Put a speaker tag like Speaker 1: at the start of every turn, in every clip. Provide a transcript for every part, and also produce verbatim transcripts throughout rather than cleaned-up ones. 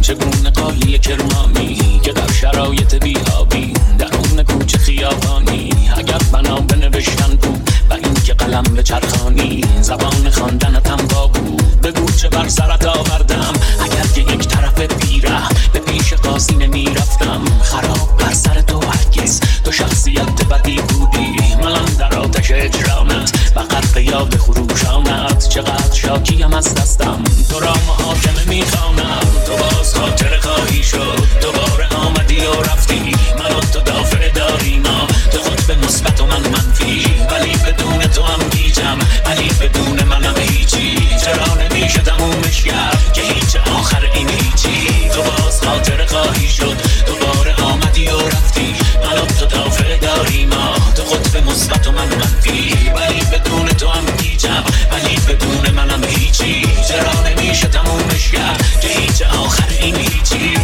Speaker 1: چگونه قالی کرمانی که در شرایط بی‌آبی درون کوچه خیابانی اگر بنا بنوشتن بود و این که قلم به چرخانی زبان خواندنتم با بود بگو چه بر سرت آوردم اگر که یک طرف پیره به پیش قاضی نمی رفتم خراب بر سر تو هرگز تو شخصیت بدی بودی من در آتش اجرامت و غرق یاد خروشانت چقدر شاکیم از دستم تو را محاکمه میخوانم تو باز خاطر خواهی شد دوباره آمدی و رفتی من و تو دافع داریم تو خود به مثبت و من منفی ولی بدون تو هم گیجم ولی بدون منم هیچی چرا نمیشه تمومش کرد که هیچ آخر این هیچی تو باز خاطر خواهی شد دوباره آمدی و رفتی من و تو دافع داریم تو خود به مثبت و من منفی ولی بدون تو هم گیجم ولی بدون منم هیچی چرا نمیشه تمومش کرد که هیچ آخر این هیچی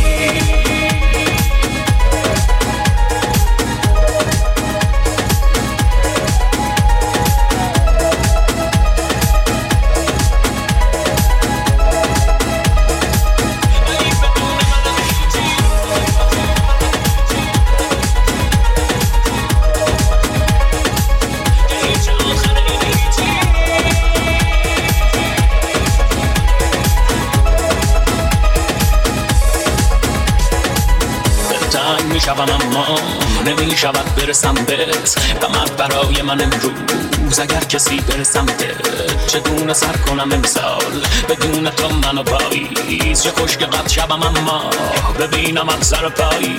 Speaker 1: میشوم اما نمیشود برسم بهت غمت برای من امروز اگر کسی برسم بهت چگونه سر کنم امسال بدون تو منو پاییز چه خوش که قد شبم اما ببینمت سر پایی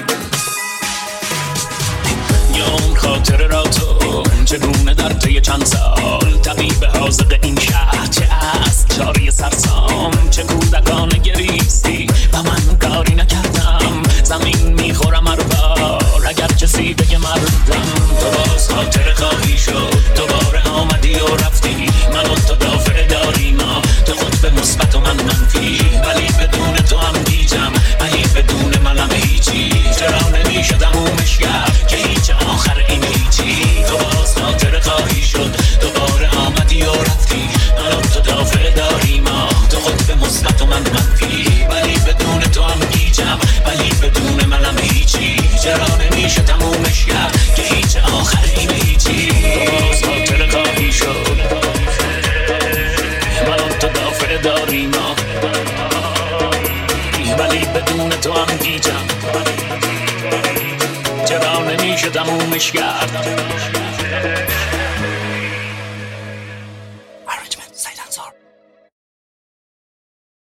Speaker 1: یا اون خاطر را تو چگونه در طی چند سال طبیب حاذق این شهر چه است چاری سرسام چه کودکانه گریستی و من کاری نکردم زمین میخورم هر بار اگر کسی بگه مردم تو باز خاطر خواهی شد دوباره آمدی و رفتی من و تو دافع داریم تو خود به مثبت و من منفی ولی بدون تو هم گیجم ولی بدون منم هیچی چرا نمیشه تمومش کرد که هیچ آخر این هیچی تو باز خاطر خواهی شد دوباره آمدی و رفتی من و تو دافع داریم تو خود به مثبت و من منفی ولی بدون تو هم گیجم ولی بدون منم هیچی چرا نمیشه تمومش کرد که هیچ آخر این هیچی تو باز خاطر خواهی شد من و تو دافع داریم ولی بدون تو هم گیجم چرا نمیشه تمومش کرد
Speaker 2: Arrangement, Side Answer.